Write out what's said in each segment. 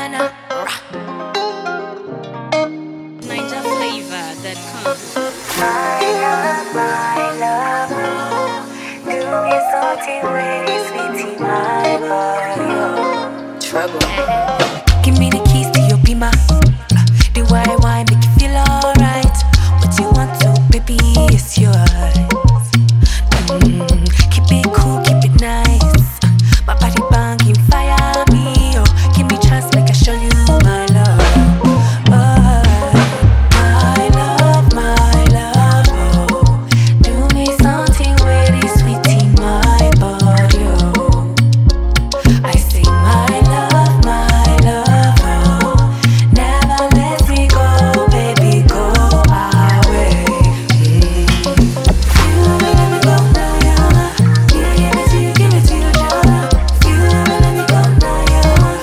Ghana. NigerFlavor.com. My love, oh. Do me something really sweet in my body, oh. Trouble. Give me the keys to your beamer. The why make you feel alright. What you want to, baby, it's yours. Keep it cool, keep it nice. My body banging, fire me, oh. Give me chance, make I show you my love. My love, oh. Do me something really sweet in my body, oh. I say my love, oh. Never let me go, baby, go away. You never let me go now, yeah. Give it to you, yeah. You never let me go now, yeah.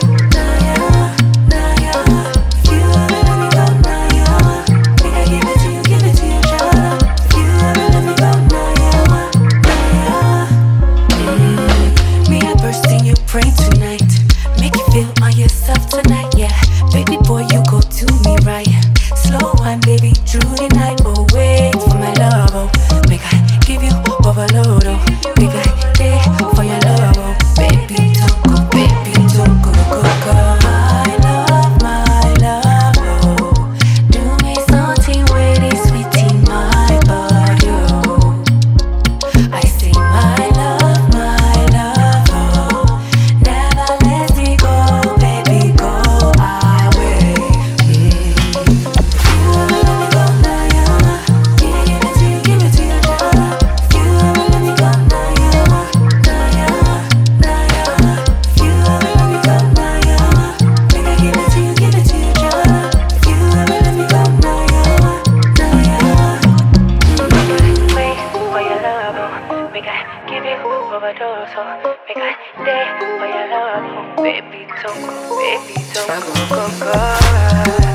You never let me go now, yeah. Think I give it to you, yeah. You never let me go now, yeah. Me, I burst in your brain tonight. Make you feel on yourself tonight, yeah. Baby boy, you go do me right. Slow wine, baby, through the night. Oh, wait for my love, oh. Make I give you overload, oh. Make I day for your love, oh. Baby, don't go, go. My love, oh. Do me something really sweet in my body, oh. I say my love, oh. Never let me go, baby, go away. You never let me go now, yeah. Give it to you, yeah. You never let me go now, yeah. You never let me go now, yeah. Make I give it to you, yeah. You never let me go now, yeah. Wait for your love, oh. Make I give you overdose, oh. Make I day for your love, oh. Baby, don't go, go.